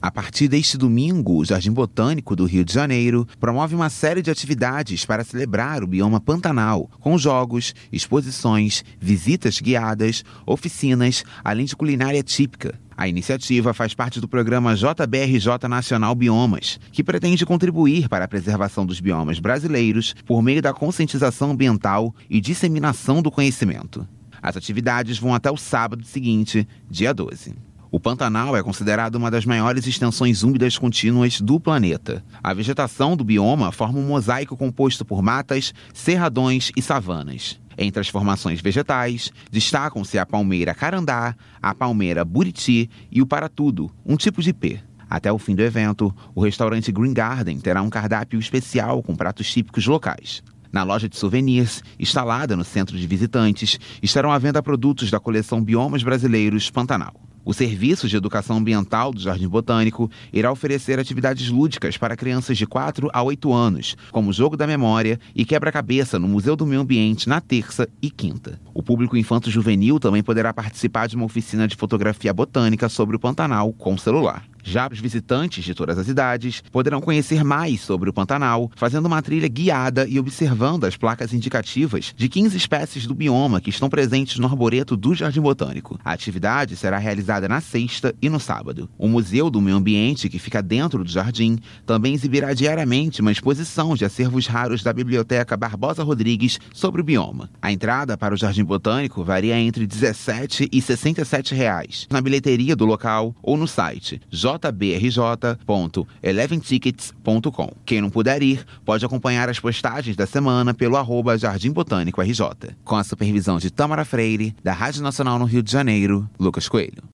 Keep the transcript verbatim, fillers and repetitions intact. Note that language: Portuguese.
A partir deste domingo, o Jardim Botânico do Rio de Janeiro promove uma série de atividades para celebrar o bioma Pantanal, com jogos, exposições, visitas guiadas, oficinas, além de culinária típica. A iniciativa faz parte do programa J B R J Nacional Biomas, que pretende contribuir para a preservação dos biomas brasileiros por meio da conscientização ambiental e disseminação do conhecimento. As atividades vão até o sábado seguinte, dia doze. O Pantanal é considerado uma das maiores extensões úmidas contínuas do planeta. A vegetação do bioma forma um mosaico composto por matas, cerradões e savanas. Entre as formações vegetais, destacam-se a palmeira carandá, a palmeira buriti e o paratudo, um tipo de ipê. Até o fim do evento, o restaurante Green Garden terá um cardápio especial com pratos típicos locais. Na loja de souvenirs, instalada no centro de visitantes, estarão à venda produtos da coleção Biomas Brasileiros Pantanal. O Serviço de Educação Ambiental do Jardim Botânico irá oferecer atividades lúdicas para crianças de quatro a oito anos, como Jogo da Memória e Quebra-Cabeça no Museu do Meio Ambiente na terça e quinta. O público infanto-juvenil também poderá participar de uma oficina de fotografia botânica sobre o Pantanal com celular. Já os visitantes de todas as idades poderão conhecer mais sobre o Pantanal, fazendo uma trilha guiada e observando as placas indicativas de quinze espécies do bioma que estão presentes no arboreto do Jardim Botânico. A atividade será realizada na sexta e no sábado. O Museu do Meio Ambiente, que fica dentro do jardim, também exibirá diariamente uma exposição de acervos raros da Biblioteca Barbosa Rodrigues sobre o bioma. A entrada para o Jardim Botânico varia entre dezessete reais e sessenta e sete reais na bilheteria do local ou no site j b r j ponto eleven tickets ponto com. Quem não puder ir, pode acompanhar as postagens da semana pelo arroba Jardim Botânico R J. Com a supervisão de Tamara Freire, da Rádio Nacional no Rio de Janeiro, Lucas Coelho.